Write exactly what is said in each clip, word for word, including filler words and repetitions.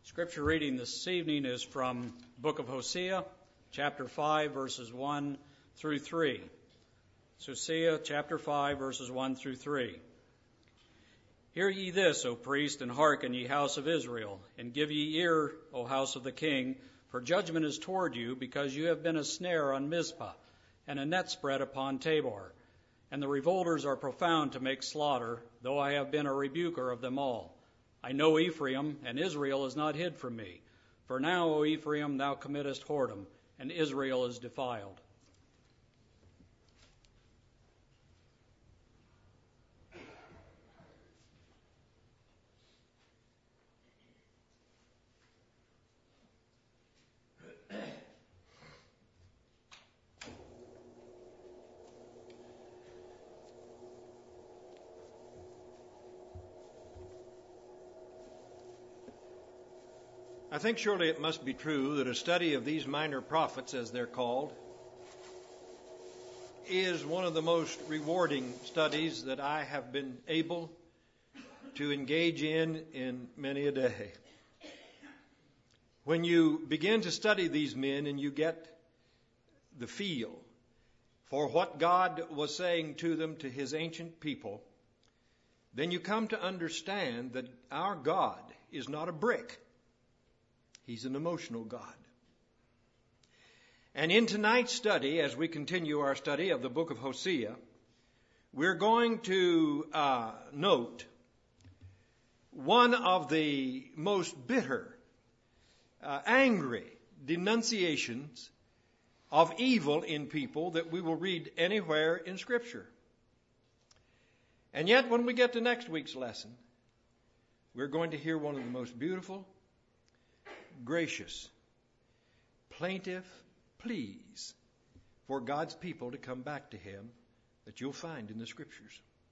Scripture reading this evening is from the book of Hosea, chapter five, verses one through three. It's Hosea, chapter five, verses one through three. Hear ye this, O priest, and hearken, ye house of Israel, and give ye ear, O house of the king, for judgment is toward you, because you have been a snare on Mizpah, and a net spread upon Tabor. And the revolters are profound to make slaughter, though I have been a rebuker of them all. I know Ephraim, and Israel is not hid from me. For now, O Ephraim, thou committest whoredom, and Israel is defiled. I think surely it must be true that a study of these minor prophets, as they're called, is one of the most rewarding studies that I have been able to engage in in many a day. When you begin to study these men and you get the feel for what God was saying to them, to his ancient people, then you come to understand that our God is not a brick. He's an emotional God. And in tonight's study, as we continue our study of the book of Hosea, we're going to uh, note one of the most bitter, uh, angry denunciations of evil in people that we will read anywhere in Scripture. And yet, when we get to next week's lesson, we're going to hear one of the most beautiful, gracious, plaintive pleas for God's people to come back to him that you'll find in the Scriptures.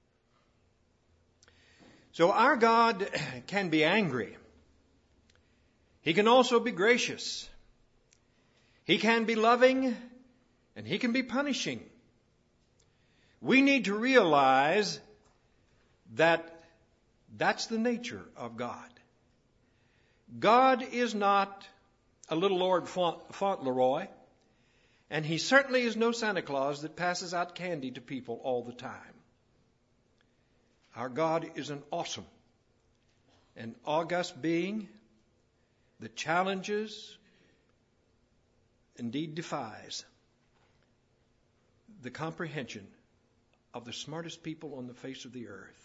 So our God can be angry. He can also be gracious. He can be loving, and he can be punishing. We need to realize that that's the nature of God. God is not a little Lord Fauntleroy, and he certainly is no Santa Claus that passes out candy to people all the time. Our God is an awesome and august being that challenges, indeed defies, the comprehension of the smartest people on the face of the earth.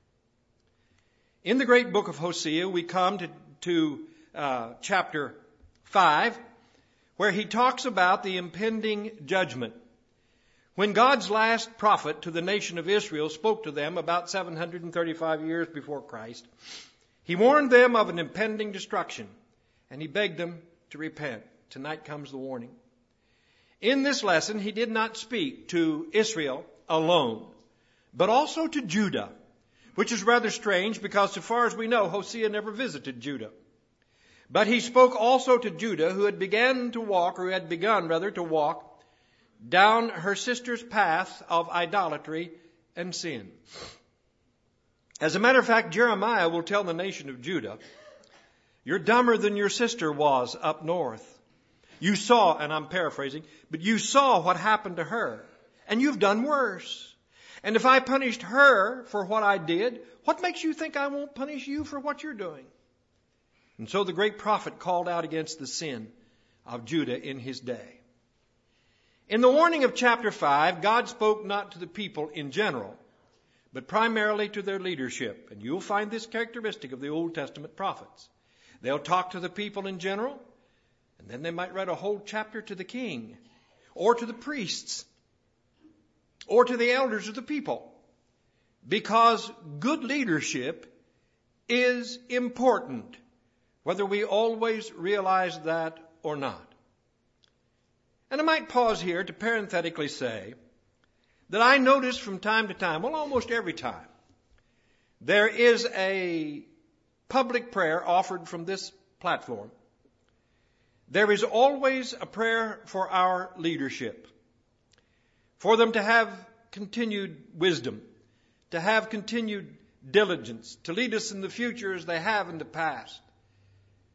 In the great book of Hosea, we come to, to uh, chapter five, where he talks about the impending judgment. When God's last prophet to the nation of Israel spoke to them about seven hundred thirty-five years before Christ, he warned them of an impending destruction, and he begged them to repent. Tonight comes the warning. In this lesson, he did not speak to Israel alone, but also to Judah, which is rather strange because, so far as we know, Hosea never visited Judah. But he spoke also to Judah, who had begun to walk, or who had begun, rather, to walk down her sister's path of idolatry and sin. As a matter of fact, Jeremiah will tell the nation of Judah, you're dumber than your sister was up north. You saw, and I'm paraphrasing, but you saw what happened to her, and you've done worse. And if I punished her for what I did, what makes you think I won't punish you for what you're doing? And so the great prophet called out against the sin of Judah in his day. In the warning of chapter five, God spoke not to the people in general, but primarily to their leadership. And you'll find this characteristic of the Old Testament prophets. They'll talk to the people in general, and then they might write a whole chapter to the king, or to the priests, or to the elders of the people. Because good leadership is important, whether we always realize that or not. And I might pause here to parenthetically say that I notice from time to time, well, almost every time, there is a public prayer offered from this platform. There is always a prayer for our leadership, for them to have continued wisdom, to have continued diligence, to lead us in the future as they have in the past.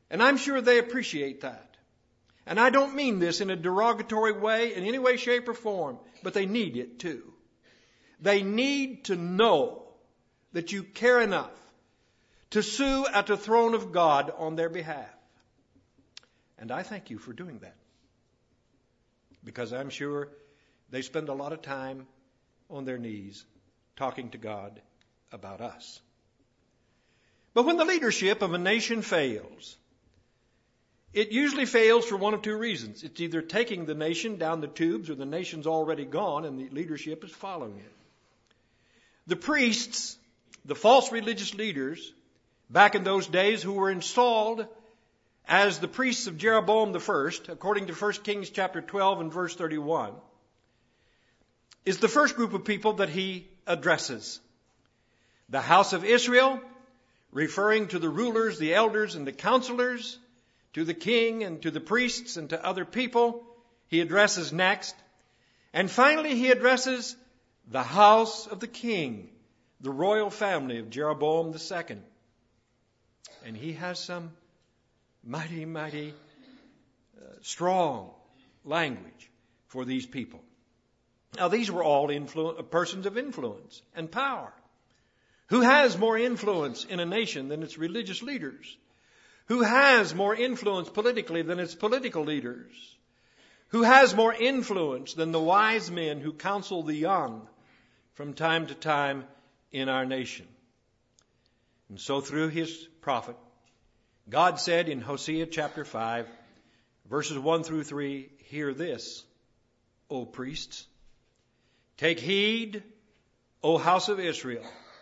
And I'm sure they appreciate that. And I don't mean this in a derogatory way, in any way, shape, or form, but they need it too. They need to know that you care enough to sue at the throne of God on their behalf. And I thank you for doing that. Because I'm sure they spend a lot of time on their knees talking to God about us. But when the leadership of a nation fails, it usually fails for one of two reasons. It's either taking the nation down the tubes or the nation's already gone and the leadership is following it. The priests, the false religious leaders, back in those days who were installed as the priests of Jeroboam the First, according to First Kings chapter twelve and verse thirty-one, is the first group of people that he addresses. The house of Israel, referring to the rulers, the elders, and the counselors, to the king and to the priests and to other people, he addresses next. And finally, he addresses the house of the king, the royal family of Jeroboam the Second. And he has some mighty, mighty uh, strong language for these people. Now, these were all influ- persons of influence and power. Who has more influence in a nation than its religious leaders? Who has more influence politically than its political leaders? Who has more influence than the wise men who counsel the young from time to time in our nation? And so through his prophet, God said in Hosea chapter five, verses one through three, hear this, O priests. Take heed, O house of Israel.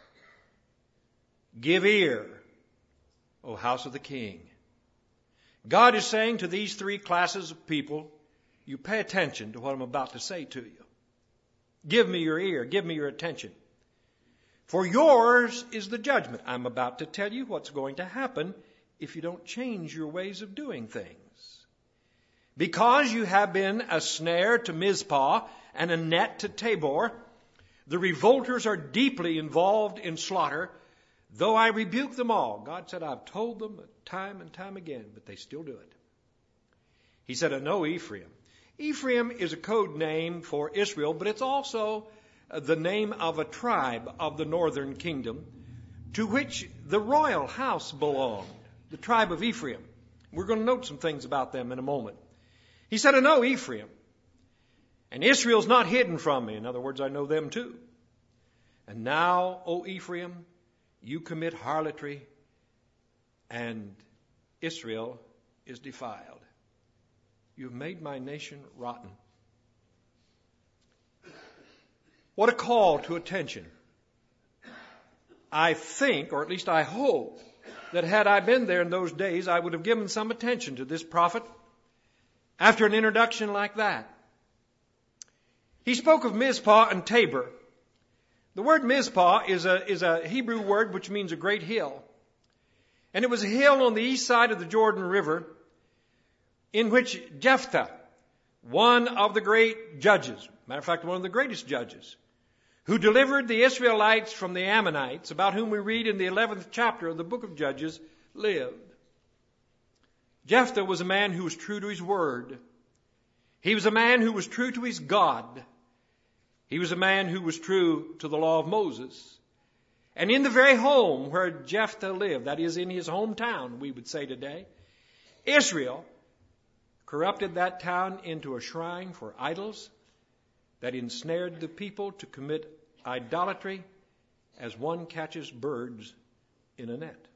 Give ear, O house of the king. God is saying to these three classes of people, you pay attention to what I'm about to say to you. Give me your ear. Give me your attention. For yours is the judgment. I'm about to tell you what's going to happen if you don't change your ways of doing things. Because you have been a snare to Mizpah and a net to Tabor, the revolters are deeply involved in slaughter, though I rebuke them all. God said, I've told them time and time again, but they still do it. He said, I know Ephraim. Ephraim is a code name for Israel, but it's also the name of a tribe of the northern kingdom to which the royal house belonged, the tribe of Ephraim. We're going to note some things about them in a moment. He said, I know Ephraim, and Israel's not hidden from me. In other words, I know them too. And now, O Ephraim, you commit harlotry, and Israel is defiled. You've made my nation rotten. What a call to attention. I think, or at least I hope, that had I been there in those days, I would have given some attention to this prophet after an introduction like that. He spoke of Mizpah and Tabor. The word Mizpah is a, is a Hebrew word which means a great hill. And it was a hill on the east side of the Jordan River in which Jephthah, one of the great judges, matter of fact, one of the greatest judges, who delivered the Israelites from the Ammonites, about whom we read in the eleventh chapter of the book of Judges, lived. Jephthah was a man who was true to his word. He was a man who was true to his God. He was a man who was true to the law of Moses. And in the very home where Jephthah lived, that is in his hometown, we would say today, Israel corrupted that town into a shrine for idols that ensnared the people to commit idolatry as one catches birds in a net.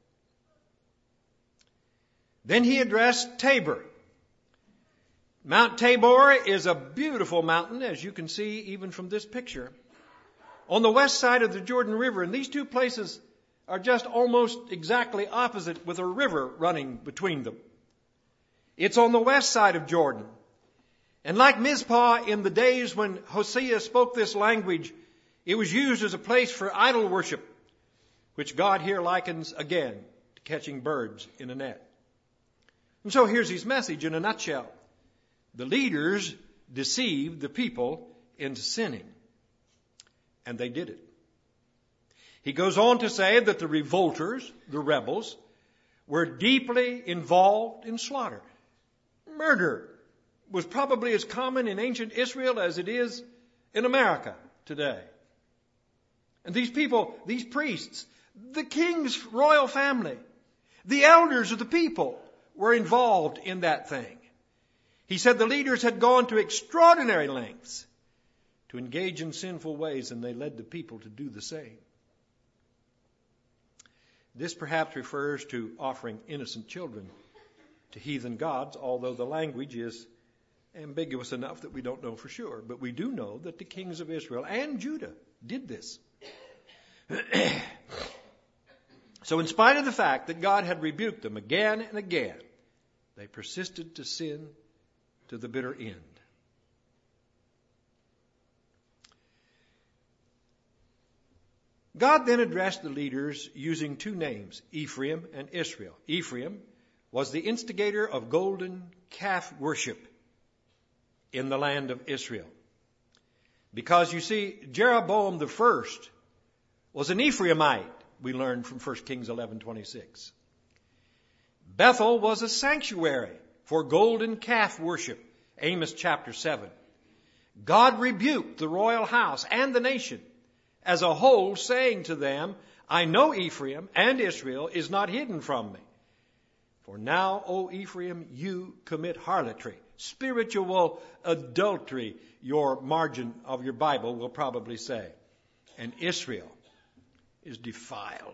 Then he addressed Tabor. Mount Tabor is a beautiful mountain, as you can see even from this picture, on the west side of the Jordan River. And these two places are just almost exactly opposite, with a river running between them. It's on the west side of Jordan. And like Mizpah in the days when Hosea spoke this language, it was used as a place for idol worship, which God here likens again to catching birds in a net. And so here's his message in a nutshell. The leaders deceived the people into sinning. And they did it. He goes on to say that the revolters, the rebels, were deeply involved in slaughter. Murder was probably as common in ancient Israel as it is in America today. And these people, these priests, the king's royal family, the elders of the people were involved in that thing. He said the leaders had gone to extraordinary lengths to engage in sinful ways, and they led the people to do the same. This perhaps refers to offering innocent children to heathen gods, although the language is ambiguous enough that we don't know for sure. But we do know that the kings of Israel and Judah did this. So in spite of the fact that God had rebuked them again and again, they persisted to sin to the bitter end. God then addressed the leaders using two names, Ephraim and Israel. Ephraim was the instigator of golden calf worship in the land of Israel. Because you see, Jeroboam the first was an Ephraimite, we learned from First Kings eleven twenty-six. Bethel was a sanctuary for golden calf worship, Amos chapter seven. God rebuked the royal house and the nation as a whole, saying to them, I know Ephraim and Israel is not hidden from me. For now, O Ephraim, you commit harlotry, spiritual adultery, your margin of your Bible will probably say. And Israel is defiled.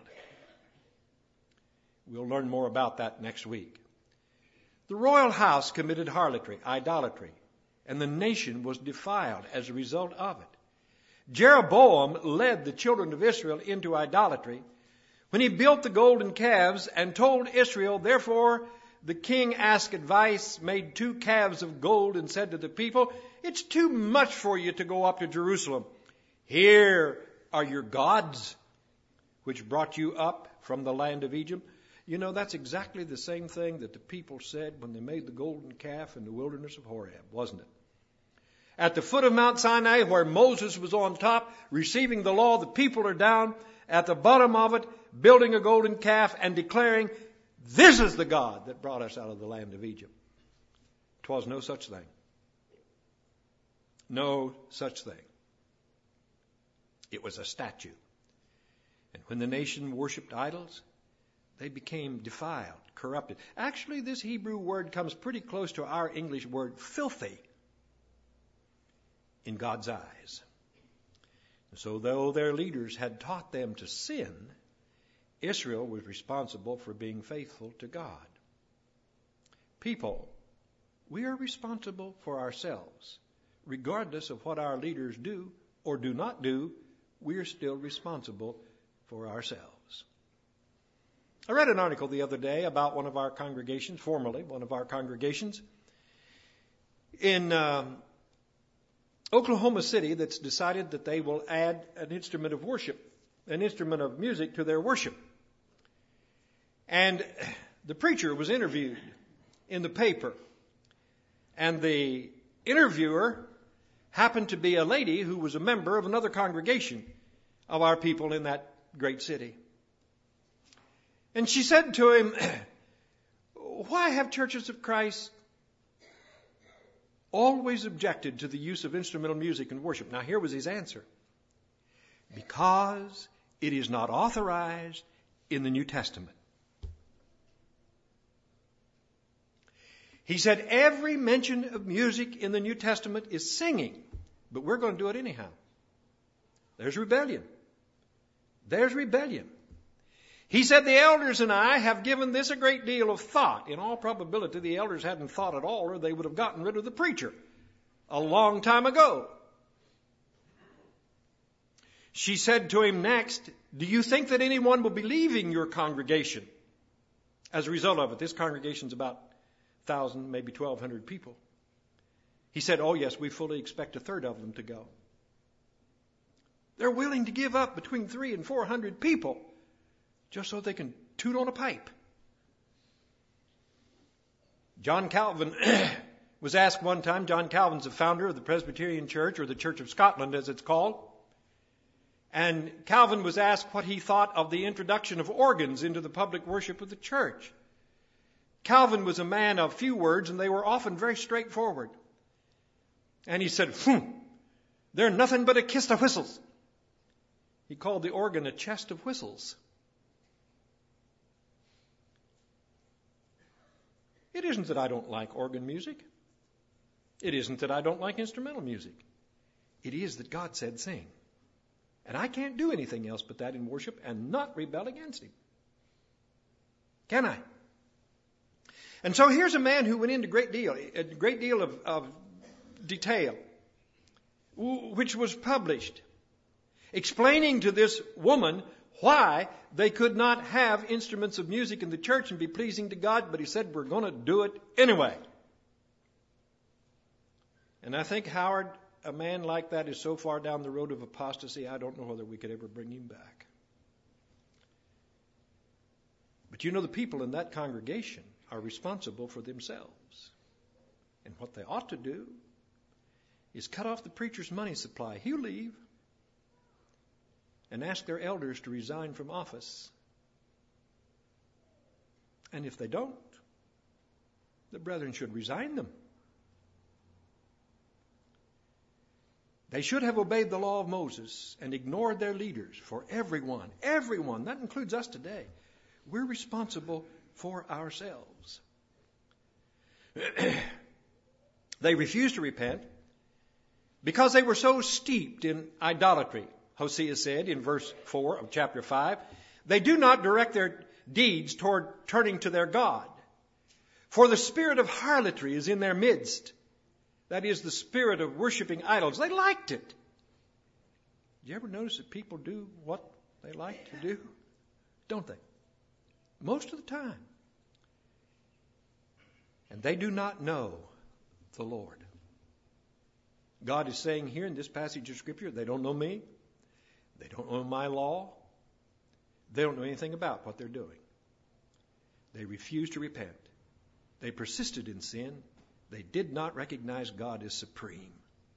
We'll learn more about that next week. The royal house committed harlotry, idolatry, and the nation was defiled as a result of it. Jeroboam led the children of Israel into idolatry when he built the golden calves and told Israel, therefore the king asked advice, made two calves of gold, and said to the people, it's too much for you to go up to Jerusalem. Here are your gods, which brought you up from the land of Egypt. You know, that's exactly the same thing that the people said when they made the golden calf in the wilderness of Horeb, wasn't it? At the foot of Mount Sinai, where Moses was on top, receiving the law, the people are down at the bottom of it, building a golden calf and declaring, this is the God that brought us out of the land of Egypt. 'Twas no such thing. No such thing. It was a statue. And when the nation worshipped idols, they became defiled, corrupted. Actually, this Hebrew word comes pretty close to our English word filthy in God's eyes. So though their leaders had taught them to sin, Israel was responsible for being faithful to God. People, we are responsible for ourselves. Regardless of what our leaders do or do not do, we are still responsible for ourselves. I read an article the other day about one of our congregations, formerly one of our congregations, in um, Oklahoma City, that's decided that they will add an instrument of worship, an instrument of music to their worship. And the preacher was interviewed in the paper. And the interviewer happened to be a lady who was a member of another congregation of our people in that great city. And she said to him, why have churches of Christ always objected to the use of instrumental music in worship? Now here was his answer. Because it is not authorized in the New Testament. He said every mention of music in the New Testament is singing, but we're going to do it anyhow. There's rebellion. There's rebellion. He said the elders and I have given this a great deal of thought. In all probability, the elders hadn't thought at all, or they would have gotten rid of the preacher a long time ago. She said to him next, do you think that anyone will be leaving your congregation as a result of it? This congregation's about one thousand, maybe twelve hundred people. He said, oh yes, we fully expect a third of them to go. They're willing to give up between three and four hundred people just so they can toot on a pipe. John Calvin was asked one time, John Calvin's the founder of the Presbyterian Church, or the Church of Scotland as it's called. And Calvin was asked what he thought of the introduction of organs into the public worship of the church. Calvin was a man of few words, and they were often very straightforward. And he said, hmm, they're nothing but a kist of whistles. He called the organ a chest of whistles. It isn't that I don't like organ music. It isn't that I don't like instrumental music. It is that God said sing. And I can't do anything else but that in worship and not rebel against Him. Can I? And so here's a man who went into great deal, a great deal of, of detail, which was published, explaining to this woman why they could not have instruments of music in the church and be pleasing to God, but he said, we're going to do it anyway. And I think, Howard, a man like that is so far down the road of apostasy, I don't know whether we could ever bring him back. But you know, the people in that congregation are responsible for themselves. And what they ought to do is cut off the preacher's money supply. He'll leave. And ask their elders to resign from office. And if they don't, the brethren should resign them. They should have obeyed the law of Moses and ignored their leaders. For everyone, everyone, that includes us today, we're responsible for ourselves. They refused to repent because they were so steeped in idolatry. Hosea said in verse four of chapter five, they do not direct their deeds toward turning to their God. For the spirit of harlotry is in their midst. That is the spirit of worshiping idols. They liked it. Do you ever notice that people do what they like to do? Don't they? Most of the time. And they do not know the Lord. God is saying here in this passage of Scripture, they don't know me. They don't know my law. They don't know anything about what they're doing. They refused to repent. They persisted in sin. They did not recognize God as supreme.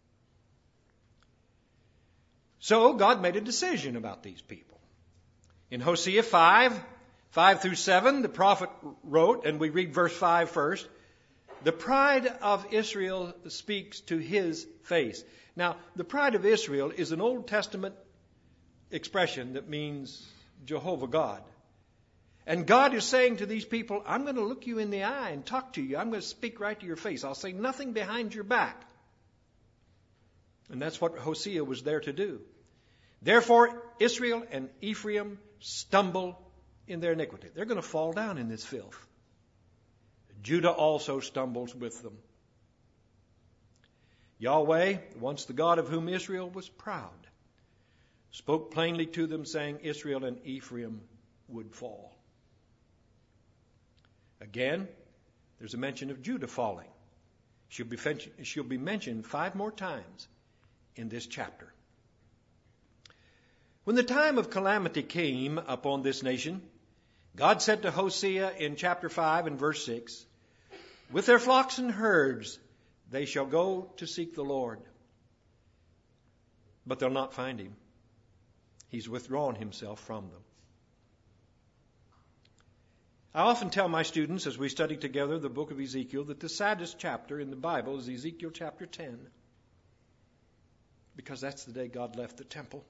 So God made a decision about these people. In Hosea five, five through seven, the prophet wrote, and we read verse five first, the pride of Israel speaks to his face. Now, the pride of Israel is an Old Testament expression that means Jehovah God. And God is saying to these people, I'm going to look you in the eye and talk to you. I'm going to speak right to your face. I'll say nothing behind your back. And that's what Hosea was there to do. Therefore, Israel and Ephraim stumble in their iniquity. They're going to fall down in this filth. Judah also stumbles with them. Yahweh, once the God of whom Israel was proud, spoke plainly to them, saying Israel and Ephraim would fall. Again, there's a mention of Judah falling. She'll be, she'll be mentioned five more times in this chapter. When the time of calamity came upon this nation, God said to Hosea in chapter five and verse six, with their flocks and herds they shall go to seek the Lord, but they'll not find him. He's withdrawn himself from them. I often tell my students as we study together the book of Ezekiel that the saddest chapter in the Bible is Ezekiel chapter ten. Because that's the day God left the temple.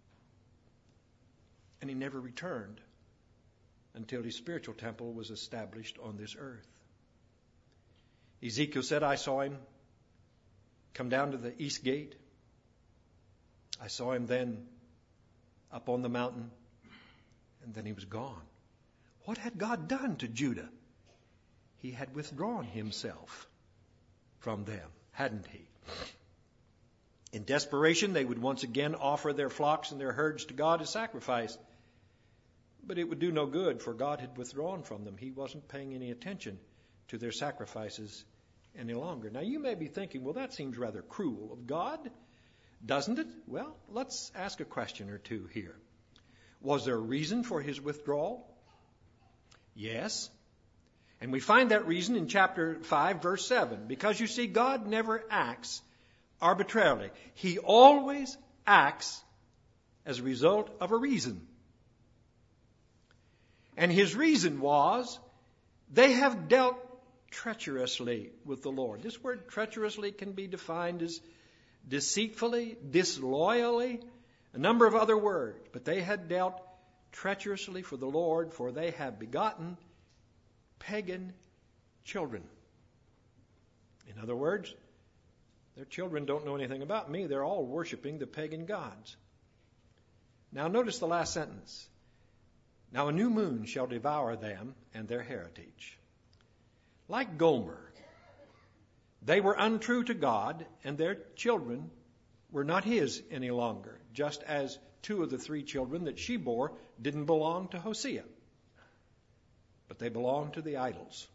And he never returned until his spiritual temple was established on this earth. Ezekiel said, I saw him come down to the east gate. I saw him then up on the mountain, and then he was gone. What had God done to Judah? He had withdrawn himself from them, hadn't he? In desperation, they would once again offer their flocks and their herds to God as sacrifice. But it would do no good, for God had withdrawn from them. He wasn't paying any attention to their sacrifices any longer. Now, you may be thinking, well, that seems rather cruel of God, doesn't it? Well, let's ask a question or two here. Was there a reason for his withdrawal? Yes. And we find that reason in chapter five, verse seven. Because you see, God never acts arbitrarily. He always acts as a result of a reason. And his reason was They have dealt treacherously with the Lord. This word treacherously can be defined as deceitfully, disloyally, a number of other words. But they had dealt treacherously for the Lord, for they have begotten pagan children. In other words, their children don't know anything about me. They're all worshiping the pagan gods. Now notice the last sentence. Now a new moon shall devour them and their heritage. Like Gomer, they were untrue to God, and their children were not his any longer, just as two of the three children that she bore didn't belong to Hosea, but they belonged to the idols.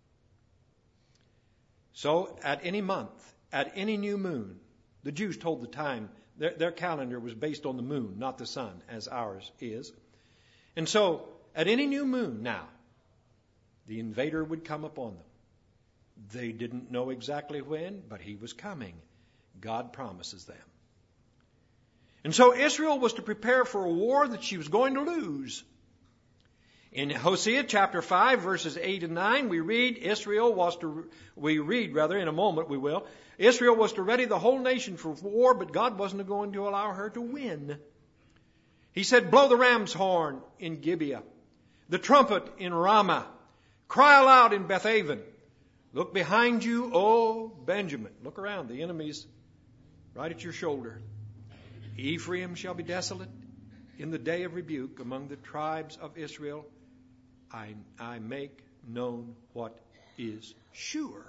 So at any month, at any new moon, the Jews told the time, their, their calendar was based on the moon, not the sun, as ours is. And so at any new moon now, the invader would come upon them. They didn't know exactly when, but he was coming. God promises them. And so Israel was to prepare for a war that she was going to lose. In Hosea chapter five, verses eight and nine, we read Israel was to, we read rather, in a moment we will, Israel was to ready the whole nation for war, but God wasn't going to allow her to win. He said, blow the ram's horn in Gibeah, the trumpet in Ramah, cry aloud in Bethaven. Look behind you, O Benjamin. Look around, the enemy's right at your shoulder. Ephraim shall be desolate in the day of rebuke among the tribes of Israel. I, I make known what is sure.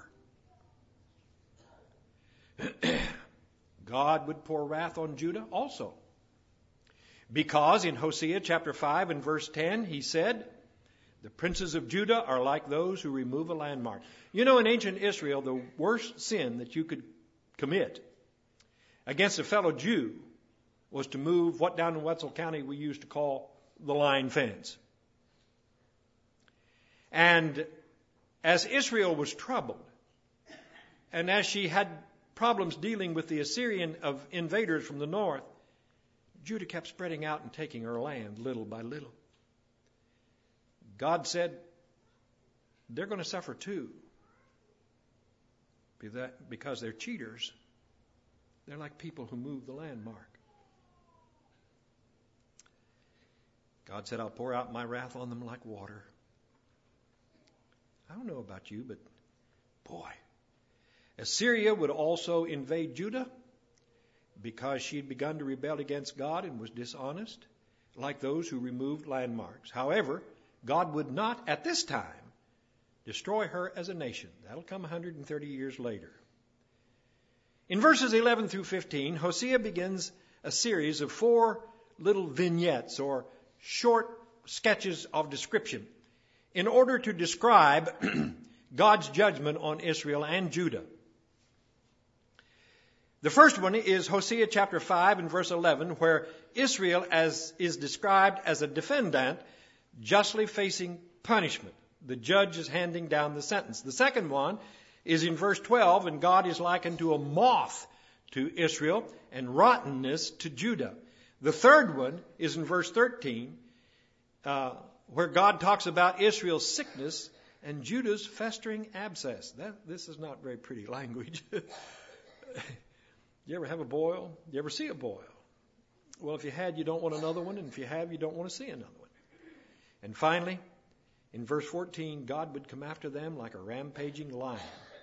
God would pour wrath on Judah also. Because in Hosea chapter five and verse ten, he said, the princes of Judah are like those who remove a landmark. You know, in ancient Israel, the worst sin that you could commit against a fellow Jew was to move what down in Wetzel County we used to call the line fence. And as Israel was troubled, and as she had problems dealing with the Assyrian of invaders from the north, Judah kept spreading out and taking her land little by little. God said, they're going to suffer too. Because they're cheaters. They're like people who move the landmark. God said, I'll pour out my wrath on them like water. I don't know about you, but boy, Assyria would also invade Judah because she had begun to rebel against God and was dishonest, like those who removed landmarks. However, God would not, at this time, destroy her as a nation. That'll come one hundred thirty years later. In verses eleven through fifteen, Hosea begins a series of four little vignettes or short sketches of description in order to describe God's judgment on Israel and Judah. The first one is Hosea chapter five and verse eleven, where Israel as is described as a defendant justly facing punishment. The judge is handing down the sentence. The second one is in verse twelve, and God is likened to a moth to Israel and rottenness to Judah. The third one is in verse thirteen, uh, where God talks about Israel's sickness and Judah's festering abscess. That, this is not very pretty language. You ever have a boil? You ever see a boil? Well, if you had, you don't want another one, and if you have, you don't want to see another one. And finally, in verse fourteen, God would come after them like a rampaging lion.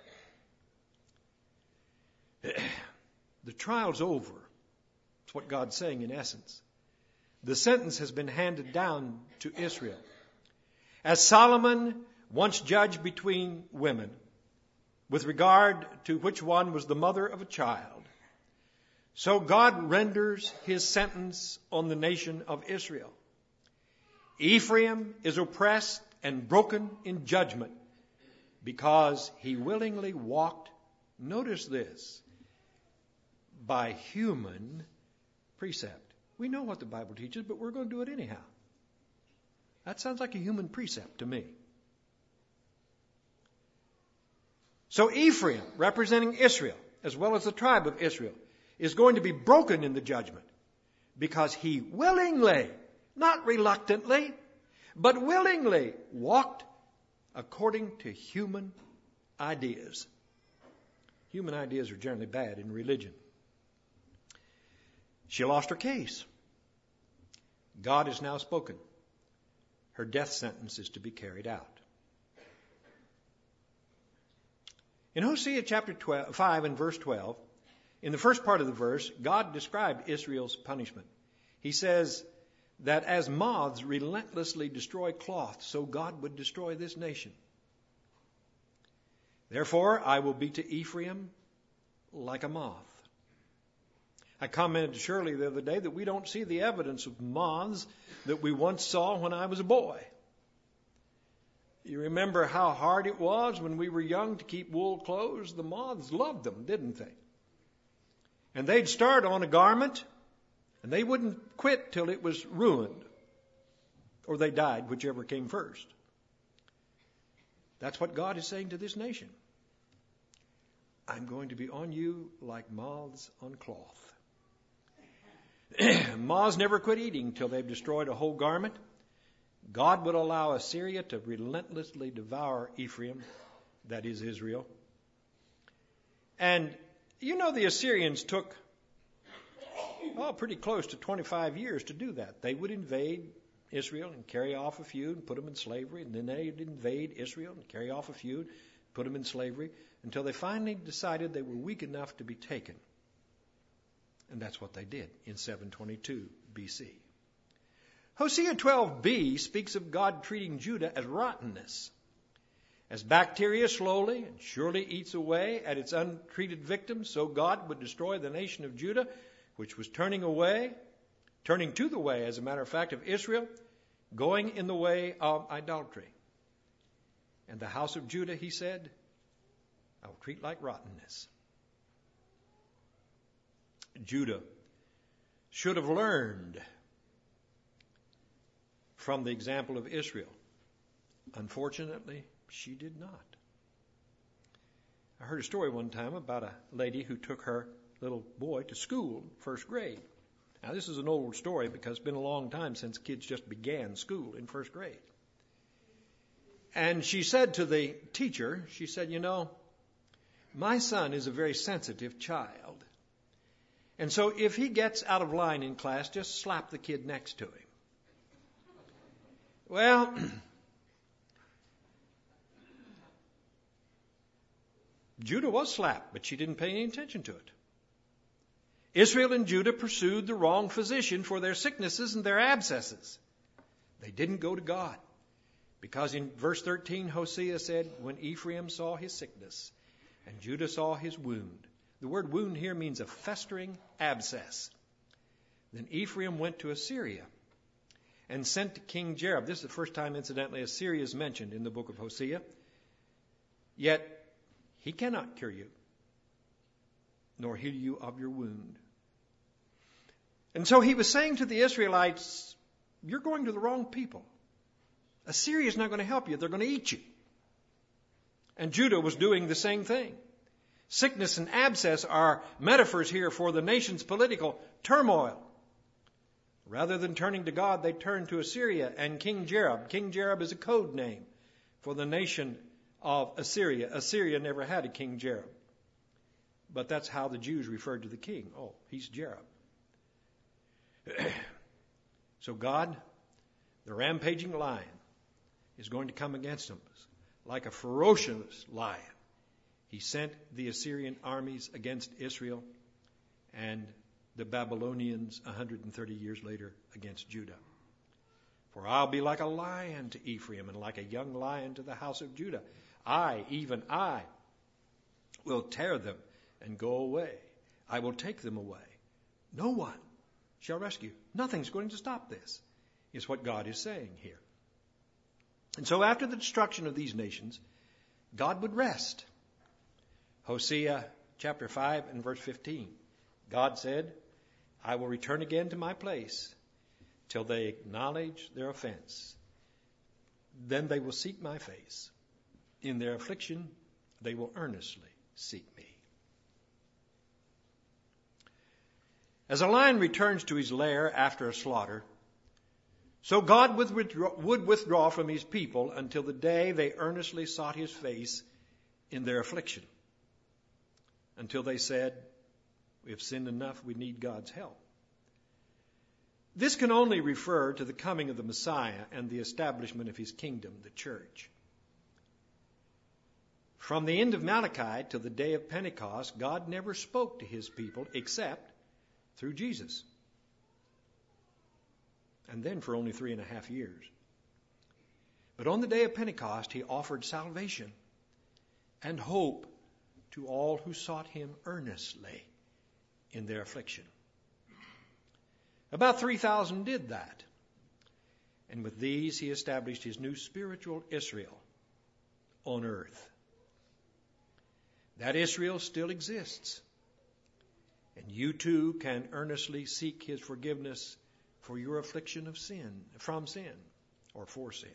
The trial's over. That's what God's saying in essence. The sentence has been handed down to Israel. As Solomon once judged between women with regard to which one was the mother of a child, so God renders his sentence on the nation of Israel. Ephraim is oppressed and broken in judgment because he willingly walked, notice this, by human precept. We know what the Bible teaches, but we're going to do it anyhow. That sounds like a human precept to me. So Ephraim, representing Israel, as well as the tribe of Israel, is going to be broken in the judgment because he willingly, not reluctantly, but willingly walked according to human ideas. Human ideas are generally bad in religion. She lost her case. God has now spoken. Her death sentence is to be carried out. In Hosea chapter twelve, five and verse twelve, in the first part of the verse, God described Israel's punishment. He says that as moths relentlessly destroy cloth, so God would destroy this nation. Therefore, I will be to Ephraim like a moth. I commented to Shirley the other day that we don't see the evidence of moths that we once saw when I was a boy. You remember how hard it was when we were young to keep wool clothes? The moths loved them, didn't they? And they'd start on a garment, and they wouldn't quit till it was ruined, or they died, whichever came first. That's what God is saying to this nation. I'm going to be on you like moths on cloth. Moths never quit eating till they've destroyed a whole garment. God would allow Assyria to relentlessly devour Ephraim, that is Israel. And you know the Assyrians took oh, pretty close to twenty-five years to do that. They would invade Israel and carry off a few and put them in slavery. And then they'd invade Israel and carry off a few, put them in slavery, until they finally decided they were weak enough to be taken. And that's what they did in seven twenty-two B C. Hosea twelve b speaks of God treating Judah as rottenness. As bacteria slowly and surely eats away at its untreated victims, so God would destroy the nation of Judah, which was turning away, turning to the way, as a matter of fact, of Israel, going in the way of idolatry. And the house of Judah, he said, I will treat like rottenness. Judah should have learned from the example of Israel. Unfortunately, she did not. I heard a story one time about a lady who took her little boy to school, first grade. Now, this is an old story because it's been a long time since kids just began school in first grade. And she said to the teacher, she said, you know, my son is a very sensitive child. And so if he gets out of line in class, just slap the kid next to him. Well, Judah was slapped, but she didn't pay any attention to it. Israel and Judah pursued the wrong physician for their sicknesses and their abscesses. They didn't go to God. Because in verse thirteen, Hosea said, when Ephraim saw his sickness and Judah saw his wound. The word wound here means a festering abscess. Then Ephraim went to Assyria and sent to King Jerob. This is the first time, incidentally, Assyria is mentioned in the book of Hosea. Yet he cannot cure you, nor heal you of your wound. And so he was saying to the Israelites, you're going to the wrong people. Assyria is not going to help you. They're going to eat you. And Judah was doing the same thing. Sickness and abscess are metaphors here for the nation's political turmoil. Rather than turning to God, they turned to Assyria and King Jerob. King Jerob is a code name for the nation of Assyria. Assyria never had a King Jerob. But that's how the Jews referred to the king. Oh, he's Jerob. So God, the rampaging lion, is going to come against them like a ferocious lion. He sent the Assyrian armies against Israel and the Babylonians one hundred thirty years later against Judah. For I'll be like a lion to Ephraim and like a young lion to the house of Judah. I, even I, will tear them and go away. I will take them away. No one shall rescue. Nothing's going to stop this, is what God is saying here. And so after the destruction of these nations, God would rest. Hosea chapter five and verse fifteen. God said, I will return again to my place till they acknowledge their offense. Then they will seek my face. In their affliction, they will earnestly seek me. As a lion returns to his lair after a slaughter, So God would withdraw, would withdraw from his people until the day they earnestly sought his face in their affliction. Until they said, we have sinned enough, we need God's help. This can only refer to the coming of the Messiah and the establishment of his kingdom, the church. From the end of Malachi till the day of Pentecost, God never spoke to his people except through Jesus. And then for only three and a half years. But on the day of Pentecost, he offered salvation and hope to all who sought him earnestly in their affliction. About three thousand did that. And with these, he established his new spiritual Israel on earth. That Israel still exists. And you too can earnestly seek his forgiveness for your affliction of sin, from sin, or for sin.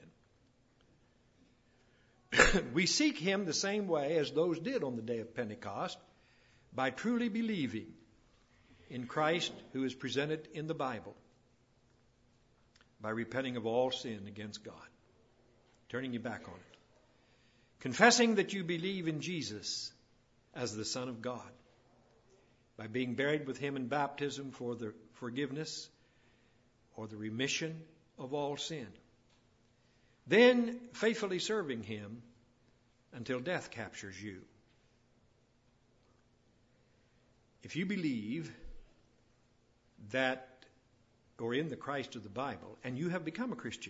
We seek him the same way as those did on the day of Pentecost, by truly believing in Christ who is presented in the Bible, by repenting of all sin against God, turning your back on it, confessing that you believe in Jesus as the Son of God, by being buried with him in baptism for the forgiveness or the remission of all sin. Then faithfully serving him until death captures you. If you believe that, or in the Christ of the Bible, and you have become a Christian,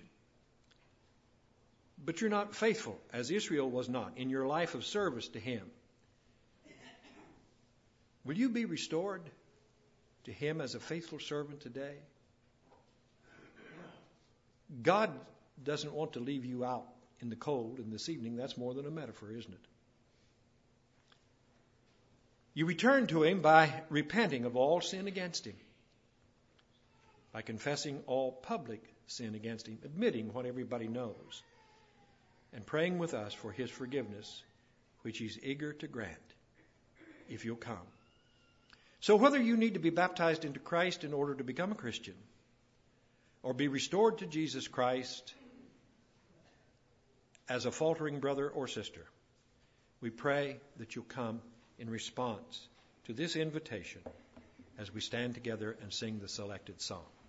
but you're not faithful, as Israel was not, in your life of service to him, will you be restored to him as a faithful servant today? God doesn't want to leave you out in the cold in this evening. That's more than a metaphor, isn't it? You return to him by repenting of all sin against him, by confessing all public sin against him, admitting what everybody knows, and praying with us for his forgiveness, which he's eager to grant if you'll come. So whether you need to be baptized into Christ in order to become a Christian, or be restored to Jesus Christ as a faltering brother or sister, we pray that you'll come in response to this invitation as we stand together and sing the selected song.